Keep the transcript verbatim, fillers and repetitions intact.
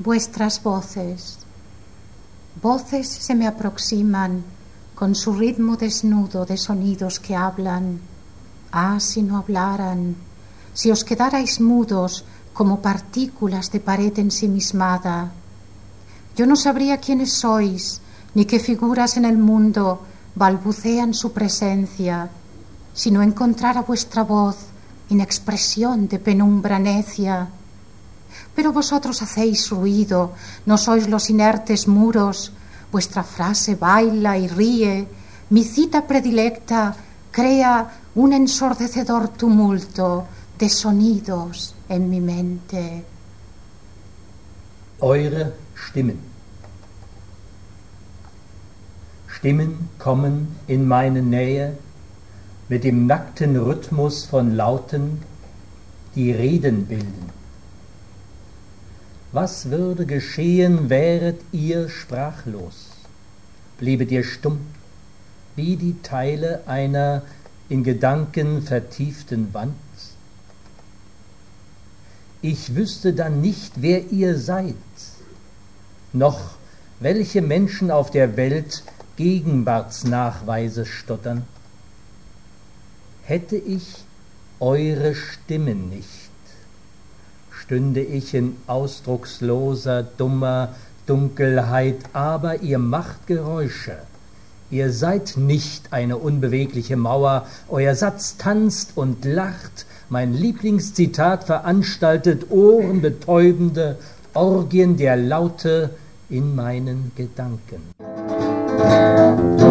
vuestras voces. Voces se me aproximan con su ritmo desnudo de sonidos que hablan. Ah, si no hablaran, si os quedarais mudos como partículas de pared ensimismada. Yo no sabría quiénes sois, ni qué figuras en el mundo balbucean su presencia, si no encontrara vuestra voz en expresión de penumbra necia. Pero vosotros hacéis ruido, no sois los inertes muros, vuestra frase baila y ríe, mi cita predilecta crea un ensordecedor tumulto de sonidos en mi mente. Eure Stimmen. Stimmen kommen in meine Nähe mit dem nackten Rhythmus von Lauten, die Reden bilden. Was würde geschehen, wäret ihr sprachlos, bliebet ihr stumm, wie die Teile einer in Gedanken vertieften Wand? Ich wüsste dann nicht, wer ihr seid, noch welche Menschen auf der Welt Gegenwartsnachweise stottern. Hätte ich eure Stimmen nicht, stünde ich in ausdrucksloser, dummer Dunkelheit, aber ihr macht Geräusche. Ihr seid nicht eine unbewegliche Mauer, euer Satz tanzt und lacht, mein Lieblingszitat veranstaltet ohrenbetäubende Orgien der Laute in meinen Gedanken.